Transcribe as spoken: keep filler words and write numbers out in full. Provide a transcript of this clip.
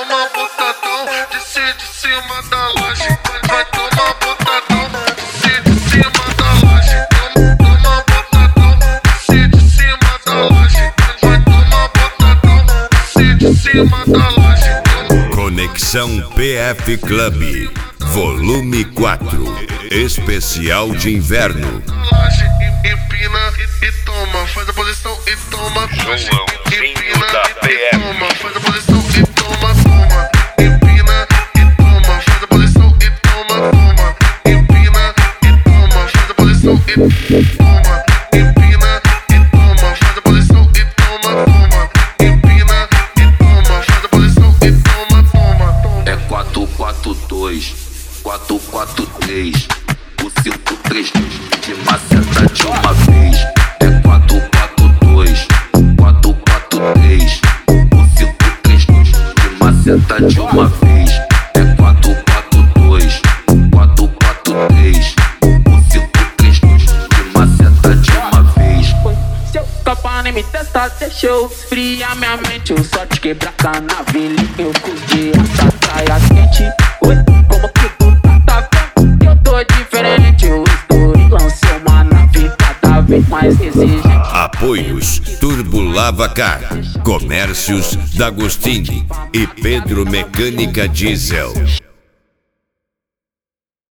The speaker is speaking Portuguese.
tomar botadão, descer de cima da laje. Vai tomar botadão, descer de cima da laje. Toma botadão, descer de cima da laje. Vai tomar botadão, descer de cima da laje. Conexão P F Club, volume quatro, especial de inverno. Empina e toma, faz a posição e toma. Joãozinho da P F. Toma, faz a posição e toma, toma. Empina e toma, faz a posição e toma, toma. Empina e toma, faz a posição e toma. Empina e toma, faz a posição e toma, toma. Empina e toma, faz a posição e toma, toma. É quatro quatro dois, quatro quatro três, o cinco três de maceta de uma vez. É quatro quatro dois, quatro quatro três, o cinco três de maceta de uma vez. É quatro quatro dois, quatro quatro três, o cinco três de maceta de uma vez. Seu capa nem me testa, deixa eu esfriar minha mente. Eu só te quebrar canavilinho com os dias da praia quente. Oi, como que tu tá, tá vendo? Que eu tô diferente. Eu estou lancei uma nave cada vez mais exigente. Apoios Turbo Lavacar, Comércios D'Agostini e Pedro Mecânica Diesel.